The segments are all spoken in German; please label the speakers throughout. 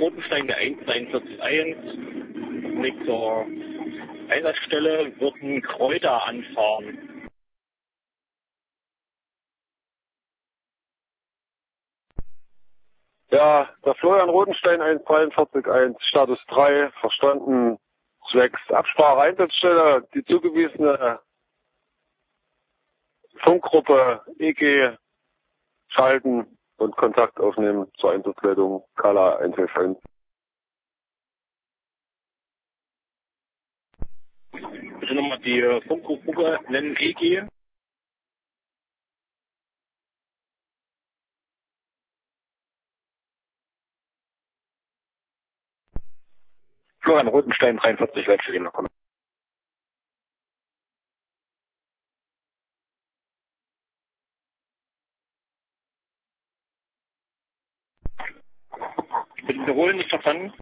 Speaker 1: Rotenstein der 141 mit zur Einsatzstelle wird ein Kräuter anfahren.
Speaker 2: Ja, der Florian Rotenstein 143.1, Status 3, verstanden, zwecks Absprache Einsatzstelle, die zugewiesene Funkgruppe EG schalten und Kontakt aufnehmen zur Einsatzleitung Kala 111.
Speaker 1: Bitte nochmal die Funkgruppe nennen, EG.
Speaker 2: Florian Rotenstein 43, letzte Ebene.
Speaker 1: Bitte wiederholen, nicht verstanden.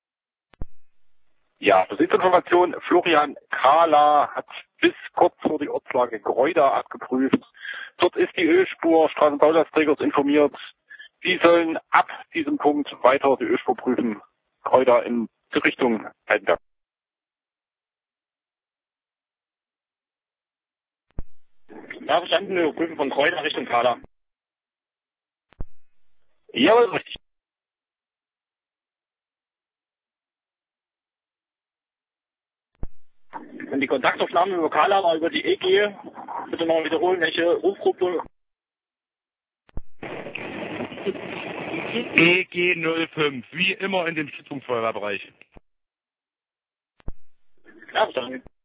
Speaker 2: Ja, Besitzinformation, Florian Kala hat bis kurz vor die Ortslage Greuda abgeprüft. Dort ist die Ölspur Straßenbaulastträgers informiert. Die sollen ab diesem Punkt weiter die Ölspur prüfen. Greuda in Richtung Heidelberg.
Speaker 1: Ja, verstanden, wir prüfen von Kräuter Richtung Kala.
Speaker 2: Jawohl, richtig.
Speaker 1: Und die Kontaktaufnahme über Kala war über die EG. Bitte noch wiederholen, welche Rufgruppe.
Speaker 3: EG 05, wie immer in dem Stützungsfeuerwehrbereich.
Speaker 1: Ja, verstanden.